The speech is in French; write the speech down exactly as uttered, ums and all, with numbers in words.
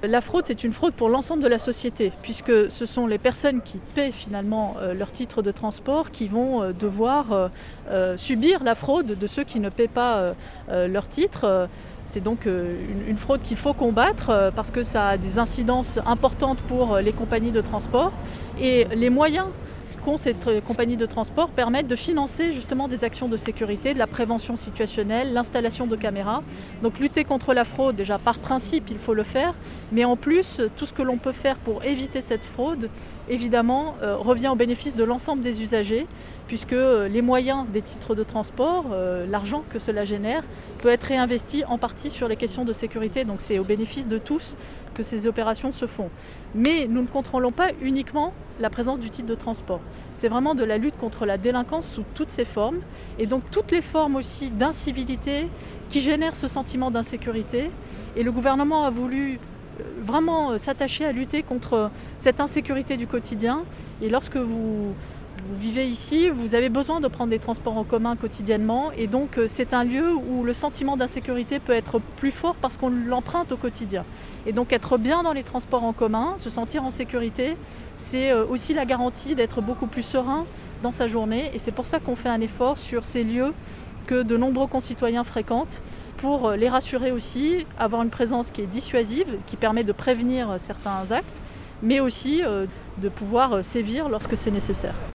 La fraude, c'est une fraude pour l'ensemble de la société, puisque ce sont les personnes qui paient finalement euh, leur titre de transport qui vont euh, devoir euh, euh, subir la fraude de ceux qui ne paient pas euh, euh, leur titre. C'est donc euh, une, une fraude qu'il faut combattre euh, parce que ça a des incidences importantes pour les compagnies de transport et les moyens qu'ont ces t- compagnies de transport permettent de financer justement des actions de sécurité, de la prévention situationnelle, l'installation de caméras. Donc lutter contre la fraude, déjà par principe, il faut le faire, mais en plus, tout ce que l'on peut faire pour éviter cette fraude, évidemment, euh, revient au bénéfice de l'ensemble des usagers, puisque les moyens des titres de transport, euh, l'argent que cela génère, peut être réinvesti en partie sur les questions de sécurité. Donc c'est au bénéfice de tous que ces opérations se font. Mais nous ne contrôlons pas uniquement la présence du titre de transport. C'est vraiment de la lutte contre la délinquance sous toutes ses formes, et donc toutes les formes aussi d'incivilité qui génèrent ce sentiment d'insécurité. Et le gouvernement a voulu vraiment s'attacher à lutter contre cette insécurité du quotidien. Et lorsque vous, vous vivez ici, vous avez besoin de prendre des transports en commun quotidiennement. Et donc c'est un lieu où le sentiment d'insécurité peut être plus fort parce qu'on l'emprunte au quotidien. Et donc être bien dans les transports en commun, se sentir en sécurité, c'est aussi la garantie d'être beaucoup plus serein dans sa journée. Et c'est pour ça qu'on fait un effort sur ces lieux que de nombreux concitoyens fréquentent, pour les rassurer aussi, avoir une présence qui est dissuasive, qui permet de prévenir certains actes, mais aussi de pouvoir sévir lorsque c'est nécessaire.